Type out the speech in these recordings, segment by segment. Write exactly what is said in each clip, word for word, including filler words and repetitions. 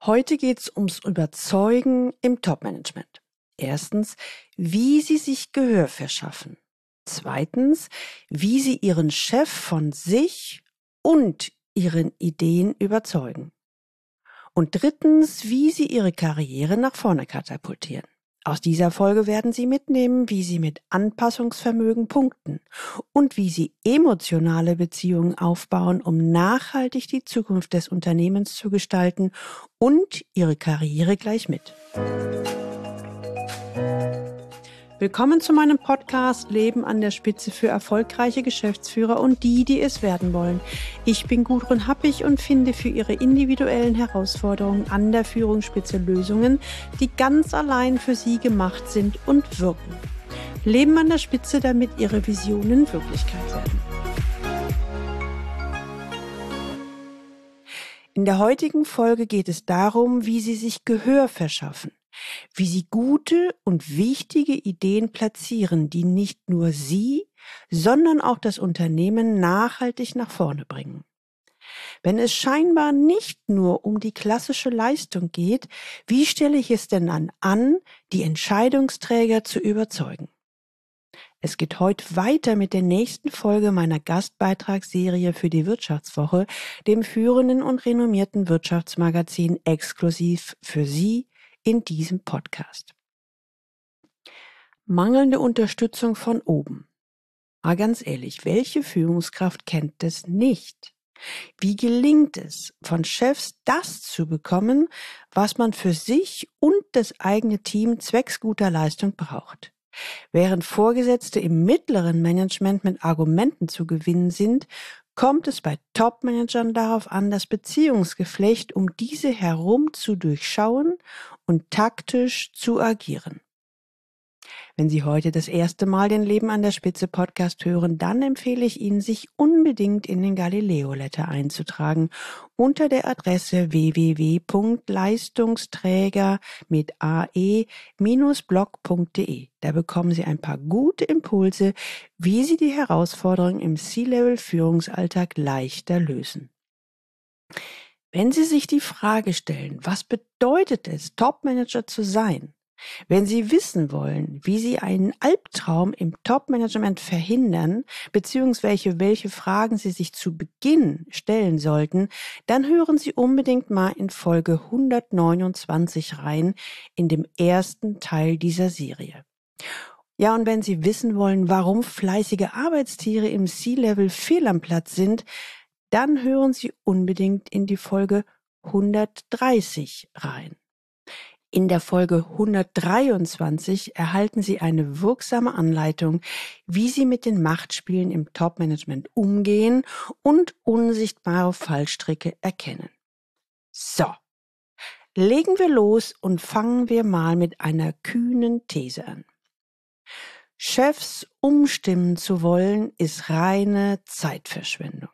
Heute geht es ums Überzeugen im Top-Management. Erstens, wie Sie sich Gehör verschaffen. Zweitens, wie Sie Ihren Chef von sich und Ihren Ideen überzeugen. Und drittens, wie Sie Ihre Karriere nach vorne katapultieren. Aus dieser Folge werden Sie mitnehmen, wie Sie mit Anpassungsvermögen punkten und wie Sie emotionale Beziehungen aufbauen, um nachhaltig die Zukunft des Unternehmens zu gestalten und Ihre Karriere gleich mit. Willkommen zu meinem Podcast Leben an der Spitze für erfolgreiche Geschäftsführer und die, die es werden wollen. Ich bin Gudrun Happig und finde für Ihre individuellen Herausforderungen an der Führungsspitze Lösungen, die ganz allein für Sie gemacht sind und wirken. Leben an der Spitze, damit Ihre Visionen Wirklichkeit werden. In der heutigen Folge geht es darum, wie Sie sich Gehör verschaffen. Wie Sie gute und wichtige Ideen platzieren, die nicht nur Sie, sondern auch das Unternehmen nachhaltig nach vorne bringen. Wenn es scheinbar nicht nur um die klassische Leistung geht, wie stelle ich es denn dann an, die Entscheidungsträger zu überzeugen? Es geht heute weiter mit der nächsten Folge meiner Gastbeitragsserie für die Wirtschaftswoche, dem führenden und renommierten Wirtschaftsmagazin exklusiv für Sie in diesem Podcast. Mangelnde Unterstützung von oben. Aber ganz ehrlich, welche Führungskraft kennt das nicht? Wie gelingt es, von Chefs das zu bekommen, was man für sich und das eigene Team zwecks guter Leistung braucht? Während Vorgesetzte im mittleren Management mit Argumenten zu gewinnen sind, kommt es bei Top-Managern darauf an, das Beziehungsgeflecht um diese herum zu durchschauen und taktisch zu agieren. Wenn Sie heute das erste Mal den Leben an der Spitze Podcast hören, dann empfehle ich Ihnen, sich unbedingt in den Galileo Letter einzutragen unter der Adresse w w w punkt leistungsträger mit ae blog punkt de. Da bekommen Sie ein paar gute Impulse, wie Sie die Herausforderungen im C-Level-Führungsalltag leichter lösen. Wenn Sie sich die Frage stellen, was bedeutet es, Top-Manager zu sein? Wenn Sie wissen wollen, wie Sie einen Albtraum im Top-Management verhindern, beziehungsweise welche Fragen Sie sich zu Beginn stellen sollten, dann hören Sie unbedingt mal in Folge hundertneunundzwanzig rein, in dem ersten Teil dieser Serie. Ja, und wenn Sie wissen wollen, warum fleißige Arbeitstiere im C-Level fehl am Platz sind, dann hören Sie unbedingt in die Folge hundertdreißig rein. In der Folge hundertdreiundzwanzig erhalten Sie eine wirksame Anleitung, wie Sie mit den Machtspielen im Top-Management umgehen und unsichtbare Fallstricke erkennen. So, legen wir los und fangen wir mal mit einer kühnen These an. Chefs umstimmen zu wollen, ist reine Zeitverschwendung.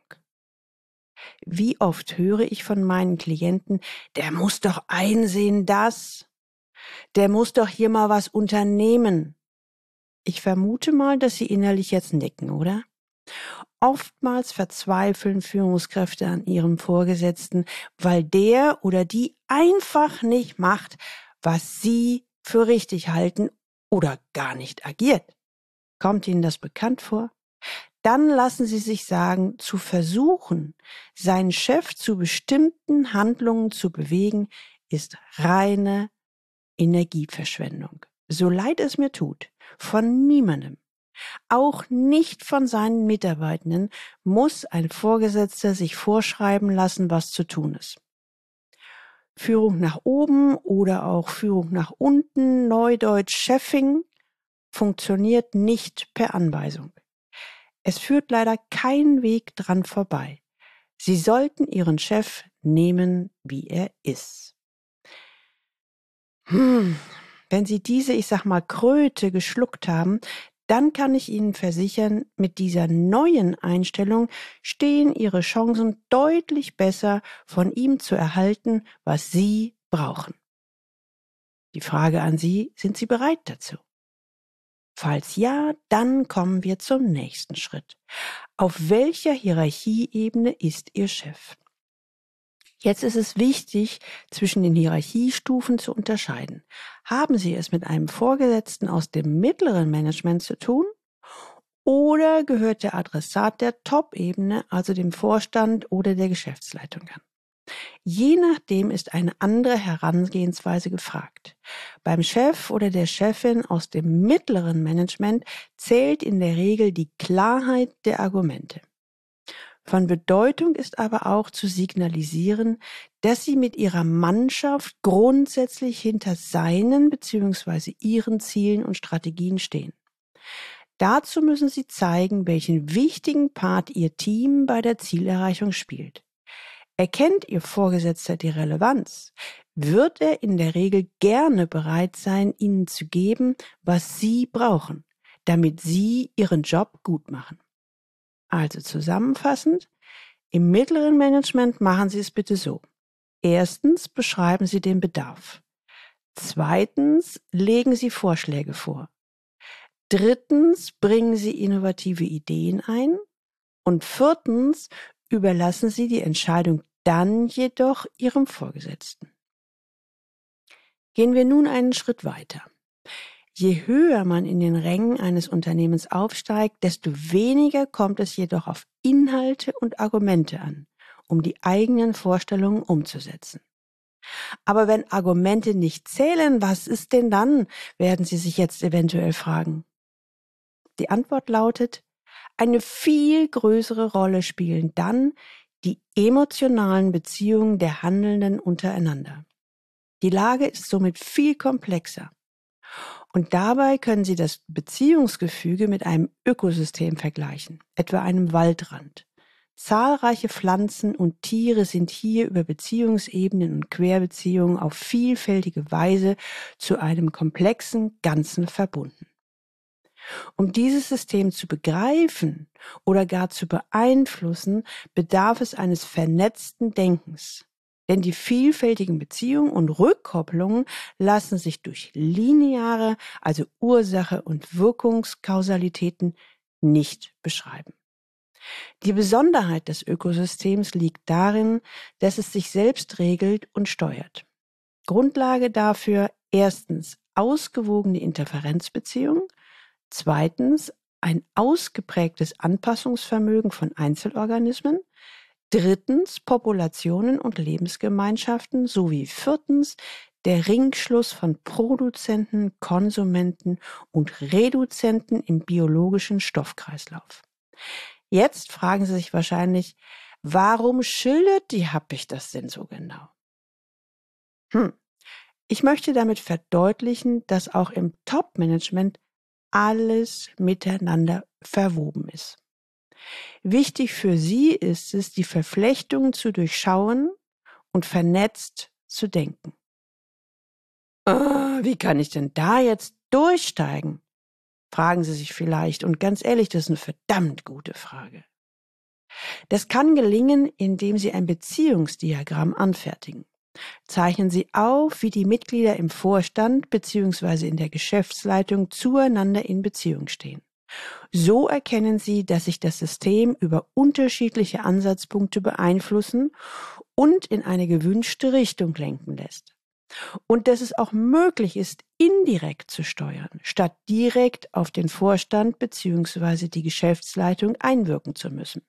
Wie oft höre ich von meinen Klienten, der muss doch einsehen, dass... Der muss doch hier mal was unternehmen. Ich vermute mal, dass Sie innerlich jetzt nicken, oder? Oftmals verzweifeln Führungskräfte an ihrem Vorgesetzten, weil der oder die einfach nicht macht, was sie für richtig halten oder gar nicht agiert. Kommt Ihnen das bekannt vor? Dann lassen Sie sich sagen, zu versuchen, seinen Chef zu bestimmten Handlungen zu bewegen, ist reine Energieverschwendung. So leid es mir tut, von niemandem, auch nicht von seinen Mitarbeitenden, muss ein Vorgesetzter sich vorschreiben lassen, was zu tun ist. Führung nach oben oder auch Führung nach unten, Neudeutsch Chefing, funktioniert nicht per Anweisung. Es führt leider kein Weg dran vorbei. Sie sollten Ihren Chef nehmen, wie er ist. Hm, wenn Sie diese, ich sag mal, Kröte geschluckt haben, dann kann ich Ihnen versichern, mit dieser neuen Einstellung stehen Ihre Chancen deutlich besser, von ihm zu erhalten, was Sie brauchen. Die Frage an Sie, sind Sie bereit dazu? Falls ja, dann kommen wir zum nächsten Schritt. Auf welcher Hierarchieebene ist Ihr Chef? Jetzt ist es wichtig, zwischen den Hierarchiestufen zu unterscheiden. Haben Sie es mit einem Vorgesetzten aus dem mittleren Management zu tun? Oder gehört der Adressat der Top-Ebene, also dem Vorstand oder der Geschäftsleitung an? Je nachdem ist eine andere Herangehensweise gefragt. Beim Chef oder der Chefin aus dem mittleren Management zählt in der Regel die Klarheit der Argumente. Von Bedeutung ist aber auch zu signalisieren, dass sie mit ihrer Mannschaft grundsätzlich hinter seinen bzw. ihren Zielen und Strategien stehen. Dazu müssen sie zeigen, welchen wichtigen Part ihr Team bei der Zielerreichung spielt. Erkennt Ihr Vorgesetzter die Relevanz, wird er in der Regel gerne bereit sein, Ihnen zu geben, was Sie brauchen, damit Sie Ihren Job gut machen. Also zusammenfassend, im mittleren Management machen Sie es bitte so. Erstens beschreiben Sie den Bedarf. Zweitens legen Sie Vorschläge vor. Drittens bringen Sie innovative Ideen ein. Und viertens überlassen Sie die Entscheidung dann jedoch Ihrem Vorgesetzten. Gehen wir nun einen Schritt weiter. Je höher man in den Rängen eines Unternehmens aufsteigt, desto weniger kommt es jedoch auf Inhalte und Argumente an, um die eigenen Vorstellungen umzusetzen. Aber wenn Argumente nicht zählen, was ist denn dann, werden Sie sich jetzt eventuell fragen. Die Antwort lautet, eine viel größere Rolle spielen dann die emotionalen Beziehungen der Handelnden untereinander. Die Lage ist somit viel komplexer. Und dabei können Sie das Beziehungsgefüge mit einem Ökosystem vergleichen, etwa einem Waldrand. Zahlreiche Pflanzen und Tiere sind hier über Beziehungsebenen und Querbeziehungen auf vielfältige Weise zu einem komplexen Ganzen verbunden. Um dieses System zu begreifen oder gar zu beeinflussen, bedarf es eines vernetzten Denkens. Denn die vielfältigen Beziehungen und Rückkopplungen lassen sich durch lineare, also Ursache- und Wirkungskausalitäten nicht beschreiben. Die Besonderheit des Ökosystems liegt darin, dass es sich selbst regelt und steuert. Grundlage dafür erstens ausgewogene Interferenzbeziehungen, zweitens ein ausgeprägtes Anpassungsvermögen von Einzelorganismen, drittens Populationen und Lebensgemeinschaften sowie viertens der Ringschluss von Produzenten, Konsumenten und Reduzenten im biologischen Stoffkreislauf. Jetzt fragen Sie sich wahrscheinlich, warum schildert die Happig das denn so genau? Hm. Ich möchte damit verdeutlichen, dass auch im Top-Management alles miteinander verwoben ist. Wichtig für Sie ist es, die Verflechtungen zu durchschauen und vernetzt zu denken. Äh, wie kann ich denn da jetzt durchsteigen? Fragen Sie sich vielleicht. Und ganz ehrlich, das ist eine verdammt gute Frage. Das kann gelingen, indem Sie ein Beziehungsdiagramm anfertigen. Zeichnen Sie auf, wie die Mitglieder im Vorstand bzw. in der Geschäftsleitung zueinander in Beziehung stehen. So erkennen Sie, dass sich das System über unterschiedliche Ansatzpunkte beeinflussen und in eine gewünschte Richtung lenken lässt. Und dass es auch möglich ist, indirekt zu steuern, statt direkt auf den Vorstand bzw. die Geschäftsleitung einwirken zu müssen.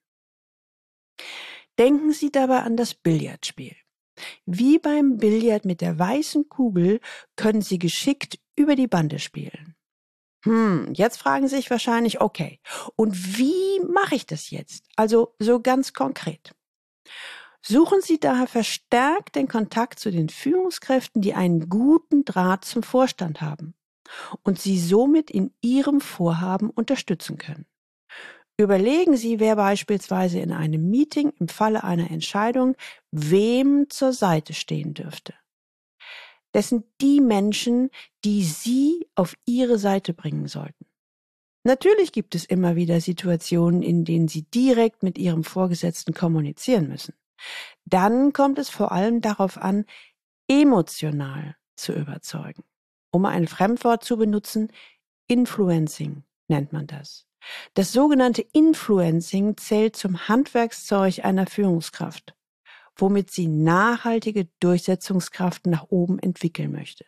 Denken Sie dabei an das Billardspiel. Wie beim Billard mit der weißen Kugel können Sie geschickt über die Bande spielen. Hm, jetzt fragen Sie sich wahrscheinlich, okay, und wie mache ich das jetzt? Also so ganz konkret. Suchen Sie daher verstärkt den Kontakt zu den Führungskräften, die einen guten Draht zum Vorstand haben und Sie somit in Ihrem Vorhaben unterstützen können. Überlegen Sie, wer beispielsweise in einem Meeting im Falle einer Entscheidung wem zur Seite stehen dürfte. Das sind die Menschen, die Sie auf Ihre Seite bringen sollten. Natürlich gibt es immer wieder Situationen, in denen Sie direkt mit Ihrem Vorgesetzten kommunizieren müssen. Dann kommt es vor allem darauf an, emotional zu überzeugen. Um ein Fremdwort zu benutzen, Influencing nennt man das. Das sogenannte Influencing zählt zum Handwerkszeug einer Führungskraft. womit sie nachhaltige Durchsetzungskraft nach oben entwickeln möchte.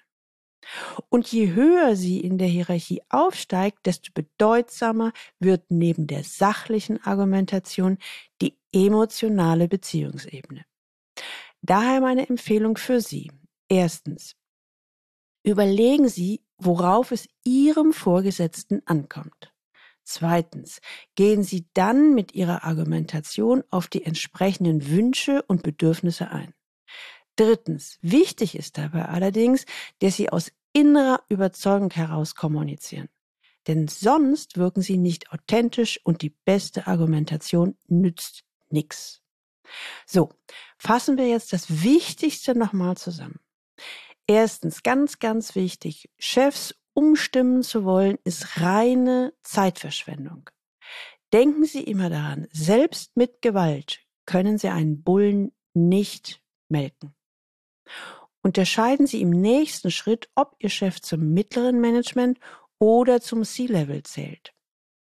Und je höher sie in der Hierarchie aufsteigt, desto bedeutsamer wird neben der sachlichen Argumentation die emotionale Beziehungsebene. Daher meine Empfehlung für Sie. Erstens, überlegen Sie, worauf es Ihrem Vorgesetzten ankommt. Zweitens, gehen Sie dann mit Ihrer Argumentation auf die entsprechenden Wünsche und Bedürfnisse ein. Drittens, wichtig ist dabei allerdings, dass Sie aus innerer Überzeugung heraus kommunizieren. Denn sonst wirken Sie nicht authentisch und die beste Argumentation nützt nichts. So, fassen wir jetzt das Wichtigste nochmal zusammen. Erstens, ganz, ganz wichtig, Chefs umstimmen zu wollen, ist reine Zeitverschwendung. Denken Sie immer daran, selbst mit Gewalt können Sie einen Bullen nicht melken. Unterscheiden Sie im nächsten Schritt, ob Ihr Chef zum mittleren Management oder zum C-Level zählt.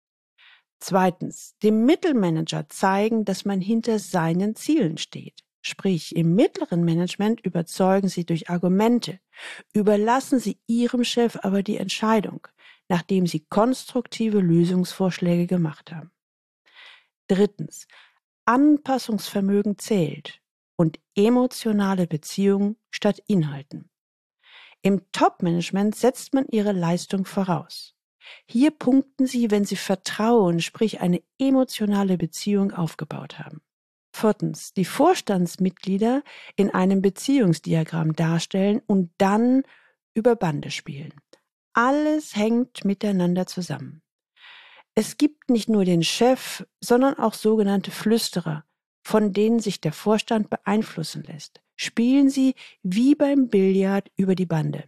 Zweitens, dem Mittelmanager zeigen, dass man hinter seinen Zielen steht. Sprich, im mittleren Management überzeugen Sie durch Argumente, überlassen Sie Ihrem Chef aber die Entscheidung, nachdem Sie konstruktive Lösungsvorschläge gemacht haben. Drittens, Anpassungsvermögen zählt und emotionale Beziehungen statt Inhalten. Im Top-Management setzt man Ihre Leistung voraus. Hier punkten Sie, wenn Sie Vertrauen, sprich eine emotionale Beziehung aufgebaut haben. Viertens, die Vorstandsmitglieder in einem Beziehungsdiagramm darstellen und dann über Bande spielen. Alles hängt miteinander zusammen. Es gibt nicht nur den Chef, sondern auch sogenannte Flüsterer, von denen sich der Vorstand beeinflussen lässt. Spielen Sie wie beim Billard über die Bande.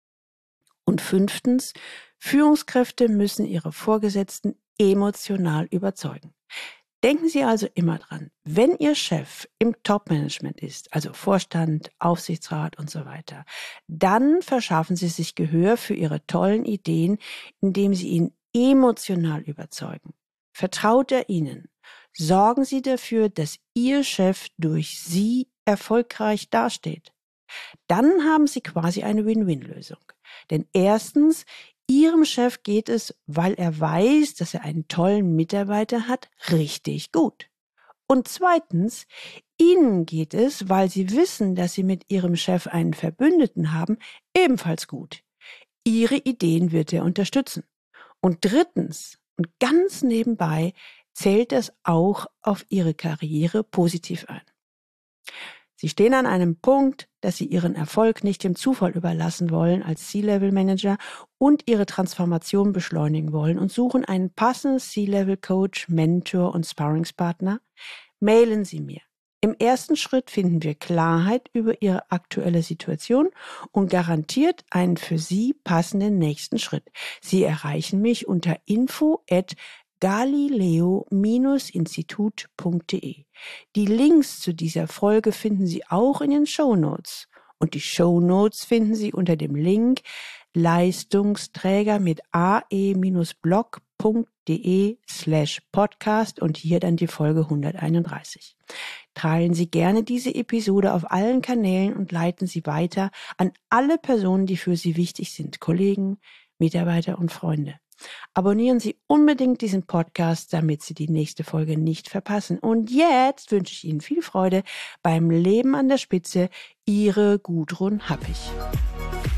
Und fünftens, Führungskräfte müssen ihre Vorgesetzten emotional überzeugen. Denken Sie also immer dran, wenn Ihr Chef im Top-Management ist, also Vorstand, Aufsichtsrat und so weiter, dann verschaffen Sie sich Gehör für Ihre tollen Ideen, indem Sie ihn emotional überzeugen. Vertraut er Ihnen. Sorgen Sie dafür, dass Ihr Chef durch Sie erfolgreich dasteht. Dann haben Sie quasi eine Win-Win-Lösung. Denn erstens, Ihrem Chef geht es, weil er weiß, dass er einen tollen Mitarbeiter hat, richtig gut. Und zweitens, Ihnen geht es, weil Sie wissen, dass Sie mit Ihrem Chef einen Verbündeten haben, ebenfalls gut. Ihre Ideen wird er unterstützen. Und drittens, und ganz nebenbei, zählt das auch auf Ihre Karriere positiv ein. Sie stehen an einem Punkt, dass Sie Ihren Erfolg nicht dem Zufall überlassen wollen als C-Level-Manager und Ihre Transformation beschleunigen wollen und suchen einen passenden C-Level-Coach, Mentor und Sparringspartner. Mailen Sie mir. Im ersten Schritt finden wir Klarheit über Ihre aktuelle Situation und garantiert einen für Sie passenden nächsten Schritt. Sie erreichen mich unter info at galileo Bindestrich institut punkt de. Die Links zu dieser Folge finden Sie auch in den Shownotes. Und die Shownotes finden Sie unter dem Link Leistungsträger mit ae-blog punkt de slash podcast und hier dann die Folge hunderteinunddreißig. Teilen Sie gerne diese Episode auf allen Kanälen und leiten Sie weiter an alle Personen, die für Sie wichtig sind, Kollegen, Mitarbeiter und Freunde. Abonnieren Sie unbedingt diesen Podcast, damit Sie die nächste Folge nicht verpassen. Und jetzt wünsche ich Ihnen viel Freude beim Leben an der Spitze. Ihre Gudrun Happig.